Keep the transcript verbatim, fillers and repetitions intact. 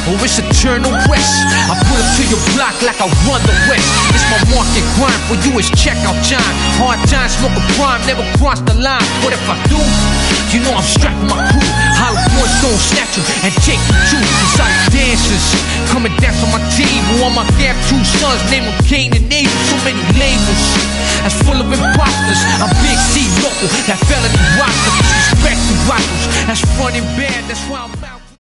or it's eternal rest. I put up to your block like I run the West. It's my market grind, for you is check out John. Hard times, smoke a prime, never cross the line. What if I do? You know I'm strapping my crew. Hollow points gon' snatch them and take the truth. Inside dancers, come and dance on my table. On my gap, two sons, name them Cain and Abel. So many labels, that's full of imposters. I'm Big C local, that felony roster. Disrespect the rivals, that's front and bad, that's why I'm